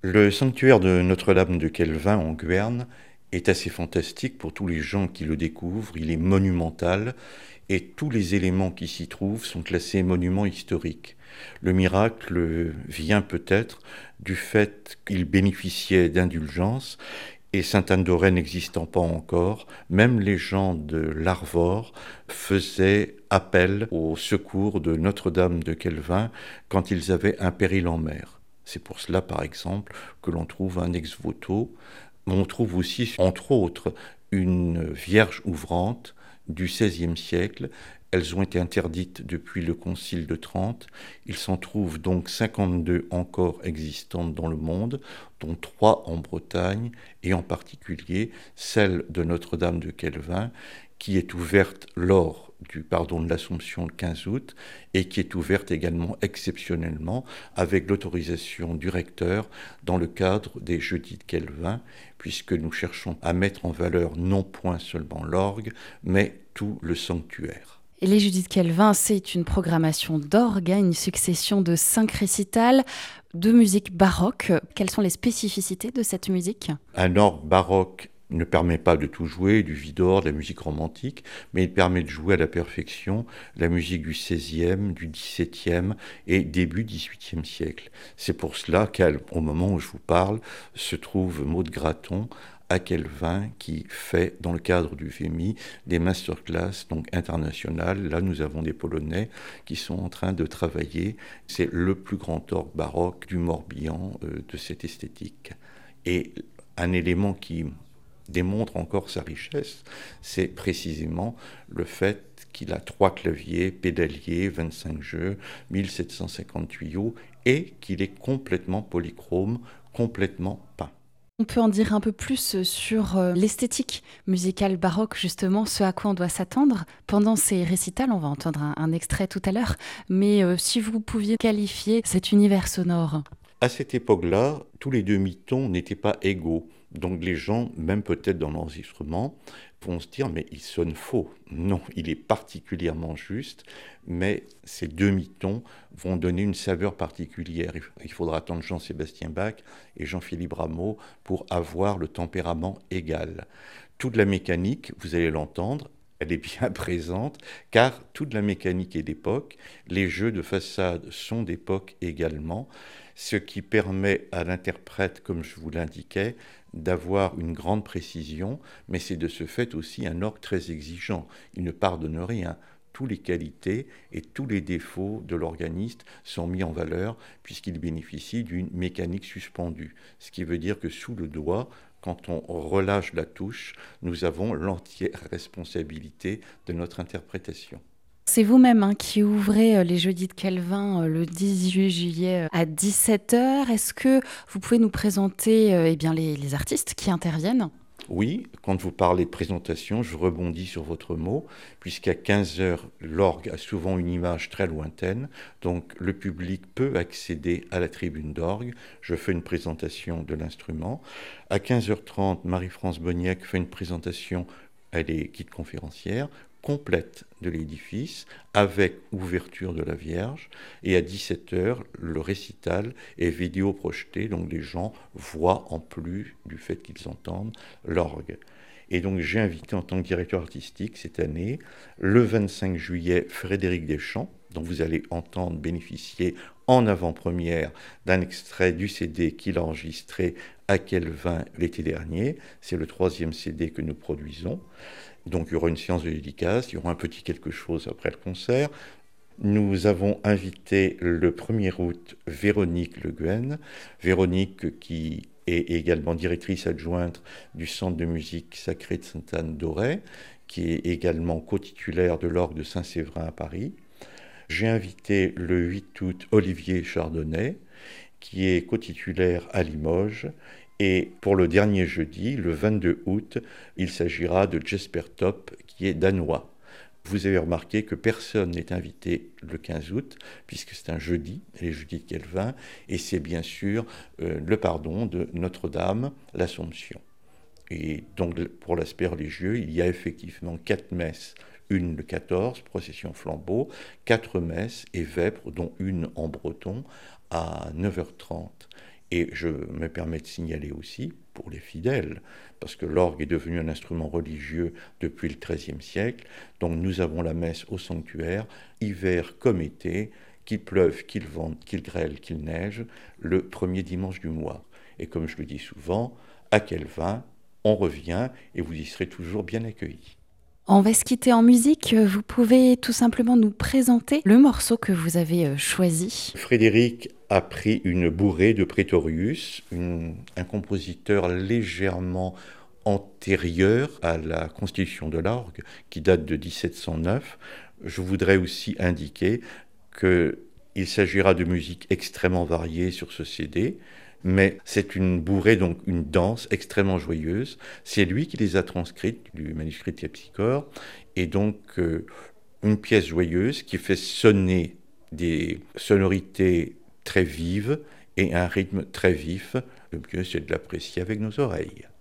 Le sanctuaire de Notre-Dame de Kelvin en Guyane est assez fantastique pour tous les gens qui le découvrent. Il est monumental et tous les éléments qui s'y trouvent sont classés monuments historiques. Le miracle vient peut-être du fait qu'il bénéficiait d'indulgence et Sainte-Anne-d'Auray n'existant pas encore, même les gens de l'Arvor faisaient appel au secours de Notre-Dame de Kelvin quand ils avaient un péril en mer. C'est pour cela, par exemple, que l'on trouve un ex-voto. On trouve aussi, entre autres, une Vierge ouvrante du XVIe siècle. Elles ont été interdites depuis le Concile de Trente. Il s'en trouve donc 52 encore existantes dans le monde, dont 3 en Bretagne, et en particulier celle de Notre-Dame de Kelvin, qui est ouverte lors du pardon de l'Assomption le 15 août et qui est ouverte également exceptionnellement avec l'autorisation du recteur dans le cadre des Jeudis de Kelvin, puisque nous cherchons à mettre en valeur non point seulement l'orgue, mais tout le sanctuaire. Et les Jeudis de Kelvin, c'est une programmation d'orgue, une succession de 5 récitals de musique baroque. Quelles sont les spécificités de cette musique ? Un orgue baroque ne permet pas de tout jouer, du Widor, de la musique romantique, mais il permet de jouer à la perfection la musique du XVIe, du XVIIe et début XVIIIe siècle. C'est pour cela qu'au moment où je vous parle, se trouve Maud Graton à Kelvin qui fait, dans le cadre du FEMI, des masterclass donc internationales. Là, nous avons des Polonais qui sont en train de travailler. C'est le plus grand orgue baroque du Morbihan de cette esthétique. Et un élément qui démontre encore sa richesse, c'est précisément le fait qu'il a 3 claviers, pédaliers, 25 jeux, 1750 tuyaux, et qu'il est complètement polychrome, complètement peint. On peut en dire un peu plus sur l'esthétique musicale baroque, justement, ce à quoi on doit s'attendre pendant ces récitals. On va entendre un extrait tout à l'heure, mais si vous pouviez qualifier cet univers sonore. À cette époque-là, tous les demi-tons n'étaient pas égaux. Donc les gens, même peut-être dans l'enregistrement, vont se dire mais il sonne faux. Non, il est particulièrement juste, mais ces demi-tons vont donner une saveur particulière. Il faudra attendre Jean-Sébastien Bach et Jean-Philippe Rameau pour avoir le tempérament égal. Toute la mécanique, vous allez l'entendre, elle est bien présente, car toute la mécanique est d'époque, les jeux de façade sont d'époque également, ce qui permet à l'interprète, comme je vous l'indiquais, d'avoir une grande précision, mais c'est de ce fait aussi un orgue très exigeant. Il ne pardonne rien. Toutes les qualités et tous les défauts de l'organiste sont mis en valeur puisqu'il bénéficie d'une mécanique suspendue. Ce qui veut dire que sous le doigt, quand on relâche la touche, nous avons l'entière responsabilité de notre interprétation. C'est vous-même qui ouvrez les Jeudis de Kelvin le 18 juillet à 17h. Est-ce que vous pouvez nous présenter les artistes qui interviennent ? Oui, quand vous parlez de présentation, je rebondis sur votre mot, puisqu'à 15 heures, l'orgue a souvent une image très lointaine, donc le public peut accéder à la tribune d'orgue. Je fais une présentation de l'instrument. À 15h30, Marie-France Boniek fait une présentation, elle est guide conférencière, complète de l'édifice, avec ouverture de la Vierge, et à 17h, le récital est vidéo projeté, donc les gens voient en plus du fait qu'ils entendent l'orgue. Et donc j'ai invité en tant que directeur artistique cette année, le 25 juillet, Frédéric Deschamps, dont vous allez entendre bénéficier en avant-première d'un extrait du CD qu'il a enregistré à Kelvin l'été dernier. C'est le 3e CD que nous produisons. Donc il y aura une séance de dédicace, il y aura un petit quelque chose après le concert. Nous avons invité le 1er août Véronique Le Guen, Véronique qui est également directrice adjointe du Centre de musique sacrée de Sainte-Anne-d'Auray, qui est également co-titulaire de l'orgue de Saint-Séverin à Paris. J'ai invité le 8 août Olivier Chardonnay, qui est co-titulaire à Limoges. Et pour le dernier jeudi, le 22 août, il s'agira de Jesper Top, qui est danois. Vous avez remarqué que personne n'est invité le 15 août, puisque c'est un jeudi, les jeudis de Kelvin, et c'est bien sûr le pardon de Notre-Dame, l'Assomption. Et donc pour l'aspect religieux, il y a effectivement 4 messes, une le 14, procession flambeau, 4 messes et vêpres, dont une en breton, à 9h30. Et je me permets de signaler aussi, pour les fidèles, parce que l'orgue est devenu un instrument religieux depuis le XIIIe siècle, donc nous avons la messe au sanctuaire, hiver comme été, qu'il pleuve, qu'il vente, qu'il grêle, qu'il neige, le premier dimanche du mois. Et comme je le dis souvent, à quel vin, on revient et vous y serez toujours bien accueillis. On va se quitter en musique. Vous pouvez tout simplement nous présenter le morceau que vous avez choisi. Frédéric a pris une bourrée de Praetorius, un compositeur légèrement antérieur à la constitution de l'orgue, qui date de 1709. Je voudrais aussi indiquer qu'il s'agira de musique extrêmement variée sur ce CD, mais c'est une bourrée, donc une danse extrêmement joyeuse. C'est lui qui les a transcrites du manuscrit Terpsichore, et donc une pièce joyeuse qui fait sonner des sonorités très vives et un rythme très vif. Le mieux, c'est de l'apprécier avec nos oreilles.